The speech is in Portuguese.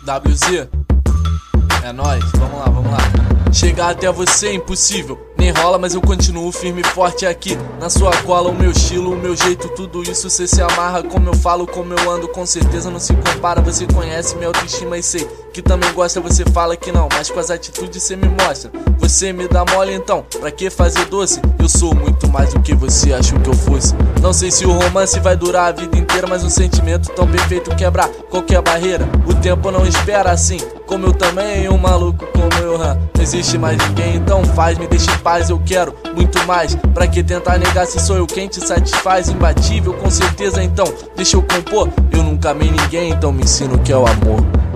WZ, é nóis, vamos lá. Chegar até você é impossível, nem rola, mas eu continuo firme e forte aqui na sua cola. O meu estilo, o meu jeito, tudo isso cê se amarra. Como eu falo, como eu ando, com certeza não se compara. Você conhece minha autoestima e sei que também gosta. Você fala que não, mas com as atitudes cê me mostra. Você me dá mole então, pra que fazer doce? Eu sou muito mais do que você achou que eu fosse. Não sei se o romance vai durar a vida inteira, mas um sentimento tão perfeito quebra qualquer barreira. O tempo não espera assim, como eu também, um maluco como eu, não existe mais ninguém, então faz, me deixa em paz, eu quero muito mais. Pra que tentar negar se sou eu quem te satisfaz? Imbatível com certeza, então deixa eu compor. Eu nunca amei ninguém, então me ensino o que é o amor.